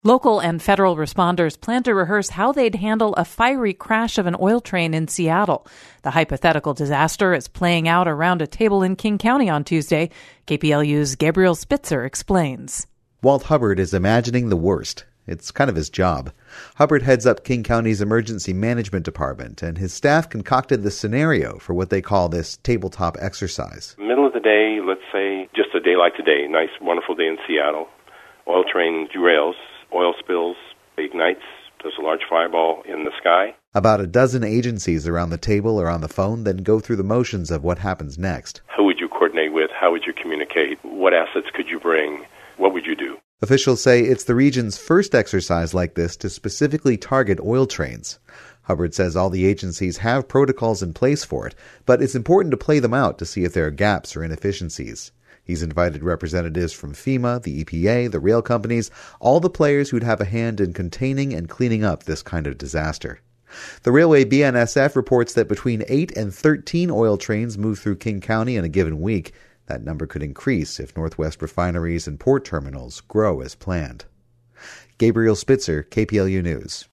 Local and federal responders plan to rehearse how they'd handle a fiery crash of an oil train in Seattle. The hypothetical disaster is playing out around a table in King County on Tuesday. KPLU's Gabriel Spitzer explains. Walt Hubbard is imagining the worst. It's kind of his job. Hubbard heads up King County's emergency management department, and his staff concocted the scenario for what they call this tabletop exercise. Middle of the day, let's say just a day like today, nice, wonderful day in Seattle. Oil train derails, oil spills, ignites, there's a large fireball in the sky. About a dozen agencies around the table or on the phone then go through the motions of what happens next. Who would you coordinate with? How would you communicate? What assets could you bring? What would you do? Officials say it's the region's first exercise like this to specifically target oil trains. Hubbard says all the agencies have protocols in place for it, but it's important to play them out to see if there are gaps or inefficiencies. He's invited representatives from FEMA, the EPA, the rail companies, all the players who'd have a hand in containing and cleaning up this kind of disaster. The Railway BNSF reports that between 8 and 13 oil trains move through King County in a given week. That number could increase if Northwest refineries and port terminals grow as planned. Gabriel Spitzer, KPLU News.